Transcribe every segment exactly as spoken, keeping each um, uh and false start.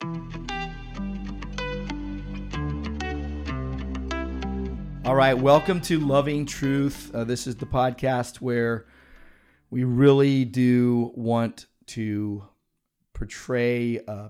All right, welcome to Loving Truth. Uh, this is the podcast where we really do want to portray a,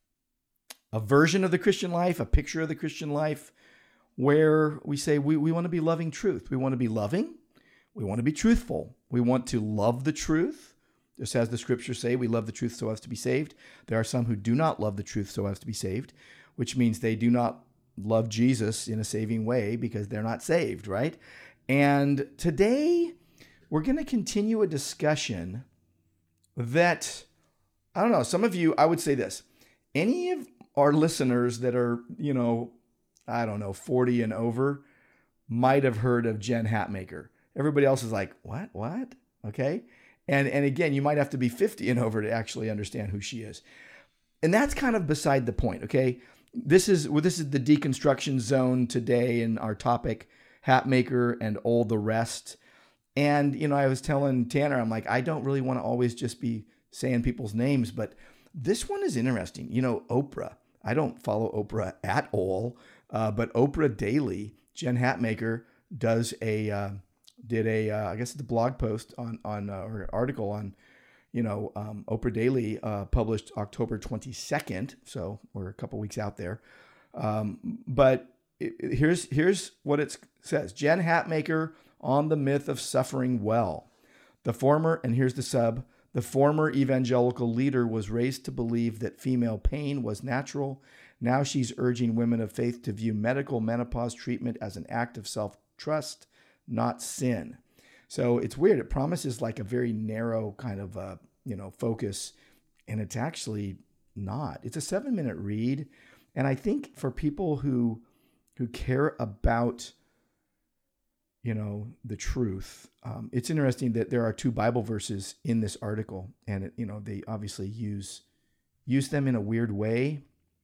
a version of the Christian life, a picture of the Christian life, where we say we, we want to be loving truth. We want to be loving. We want to be truthful. We want to love the truth. Just as the scriptures say, we love the truth so as to be saved. There are some who do not love the truth so as to be saved, which means they do not love Jesus in a saving way because they're not saved, right? And today we're going to continue a discussion that, I don't know, some of you, I would say this, any of our listeners that are, you know, I don't know, forty and over might have heard of Jen Hatmaker. Everybody else is like, what, what? Okay. And, and again, you might have to be fifty and over to actually understand who she is. And that's kind of beside the point, okay? This is well, this is the deconstruction zone today in our topic, Hatmaker and all the rest. And, you know, I was telling Tanner, I'm like, I don't really want to always just be saying people's names, but this one is interesting. You know, Oprah. I don't follow Oprah at all, uh, but Oprah Daily, Jen Hatmaker does a uh, did a uh, I guess the blog post on on uh, or article on. You know, um, Oprah Daily uh, published October twenty-second, so we're a couple weeks out there. Um, but it, it, here's here's what it says. Jen Hatmaker on the myth of suffering well. The former, and here's the sub, the former evangelical leader was raised to believe that female pain was natural. Now she's urging women of faith to view medical menopause treatment as an act of self-trust, not sin. So it's weird. It promises like a very narrow kind of, uh, you know, focus, and it's actually not. It's a seven minute read. And I think for people who, who care about, you know, the truth, um, it's interesting that there are two Bible verses in this article, and, it, you know, they obviously use, use them in a weird way.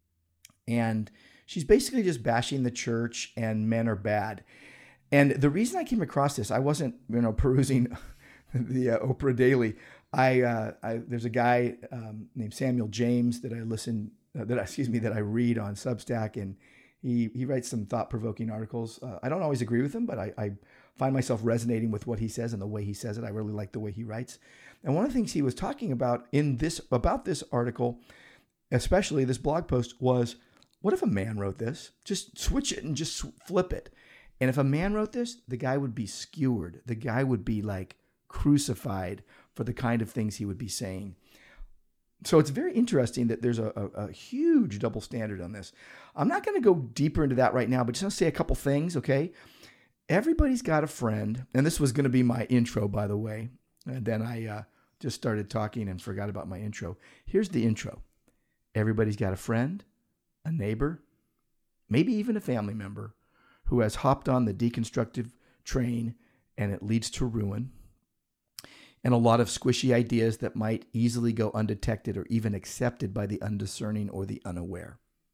And she's basically just bashing the church and men are bad. And the reason I came across this, I wasn't, you know, perusing the uh, Oprah Daily. I, uh, I there's a guy um, named Samuel James that I listen, uh, that excuse me, that I read on Substack, and he he writes some thought-provoking articles. Uh, I don't always agree with him, but I, I find myself resonating with what he says and the way he says it. I really like the way he writes. And one of the things he was talking about in this about this article, especially this blog post, was what if a man wrote this? Just switch it and just flip it. And if a man wrote this, the guy would be skewered. The guy would be like crucified for the kind of things he would be saying. So it's very interesting that there's a, a, a huge double standard on this. I'm not going to go deeper into that right now, but just want to say a couple things, okay? Everybody's got a friend, and this was going to be my intro, by the way. And then I uh, just started talking and forgot about my intro. Here's the intro. Everybody's got a friend, a neighbor, maybe even a family member, who has hopped on the deconstructive train, and it leads to ruin and a lot of squishy ideas that might easily go undetected or even accepted by the undiscerning or the unaware.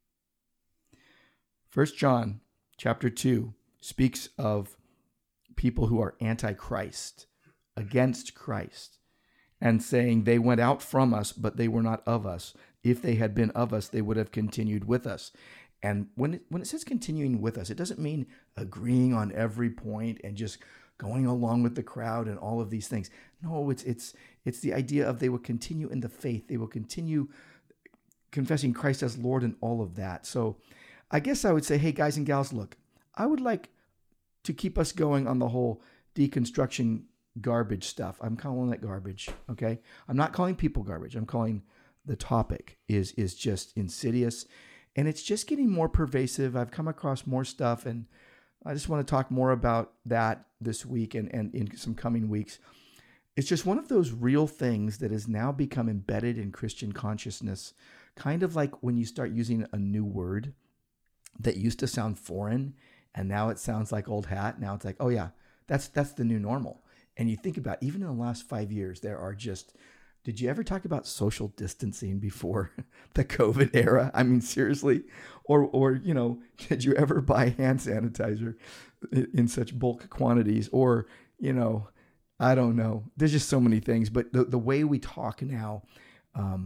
First John chapter two speaks of people who are anti-Christ, against Christ, and saying they went out from us, but they were not of us. If they had been of us, they would have continued with us. And when it, when it says continuing with us, it doesn't mean agreeing on every point and just going along with the crowd and all of these things. No, it's it's it's the idea of they will continue in the faith. They will continue confessing Christ as Lord and all of that. So I guess I would say, hey, guys and gals, look, I would like to keep us going on the whole deconstruction garbage stuff. I'm calling it garbage, okay? I'm not calling people garbage. I'm calling the topic is is just insidious. And it's just getting more pervasive. I've come across more stuff, and I just want to talk more about that this week and, and in some coming weeks. It's just one of those real things that has now become embedded in Christian consciousness, kind of like when you start using a new word that used to sound foreign, and now it sounds like old hat. Now it's like, oh yeah, that's that's the new normal. And you think about, even in the last five years, there are just, did you ever talk about social distancing before the COVID era? I mean, seriously? Or, or you know, did you ever buy hand sanitizer in such bulk quantities? Or, you know, I don't know. There's just so many things. But the, the way we talk now, um,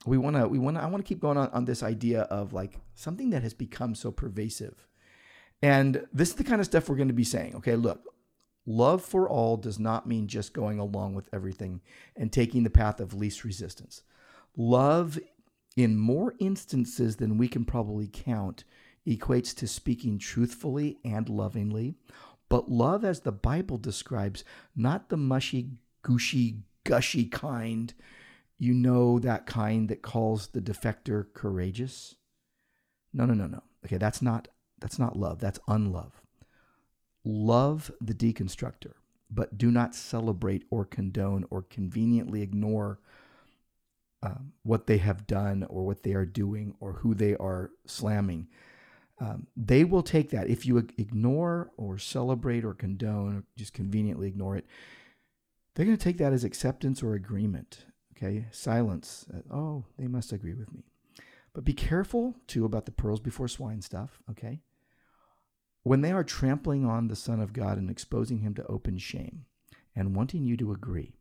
we want to, we want to, I want to keep going on, on this idea of like something that has become so pervasive. And this is the kind of stuff we're going to be saying. Okay, look, love for all does not mean just going along with everything and taking the path of least resistance. Love, in more instances than we can probably count, equates to speaking truthfully and lovingly. But love, as the Bible describes, not the mushy, gushy, gushy kind, you know, that kind that calls the defector courageous. No, no, no, no. Okay, that's not that's not love. That's unlove. Love the deconstructor, but do not celebrate or condone or conveniently ignore um, what they have done or what they are doing or who they are slamming. Um, they will take that. If you ignore or celebrate or condone or just conveniently ignore it, they're going to take that as acceptance or agreement. Okay, silence. Uh, oh, they must agree with me. But be careful, too, about the pearls before swine stuff, okay? When they are trampling on the Son of God and exposing him to open shame and wanting you to agree,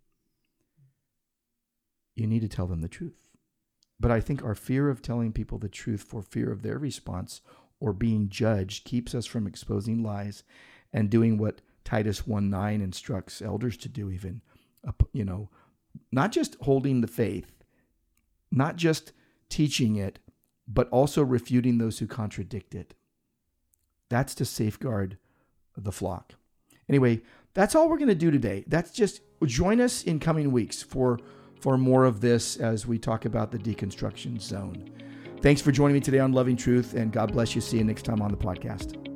you need to tell them the truth. But I think our fear of telling people the truth for fear of their response or being judged keeps us from exposing lies and doing what Titus one nine instructs elders to do even, you know, not just holding the faith, not just teaching it, but also refuting those who contradict it. That's to safeguard the flock. Anyway, that's all we're going to do today. That's just, join us in coming weeks for, for more of this as we talk about the deconstruction zone. Thanks for joining me today on Loving Truth, and God bless you. See you next time on the podcast.